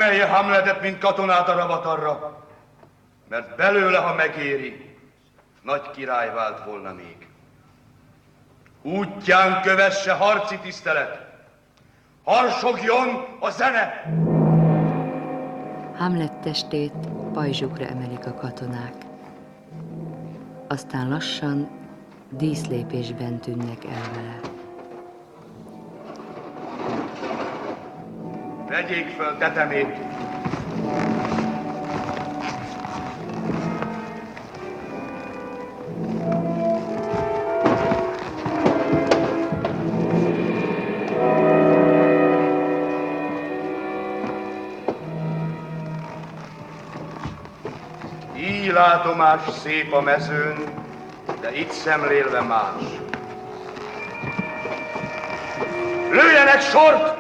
emelje Hamletet, mint katonát a ravatarra, mert belőle, ha megéri, nagy király vált volna még. Útján kövesse harci tisztelet, harsogjon a zene! Hamlet testét pajzsukra emelik a katonák. Aztán lassan díszlépésben tűnnek el vele. Vegyék föl tetemét! Így látomás szép a mezőn, de itt szemlélve más. Lőjenek sort!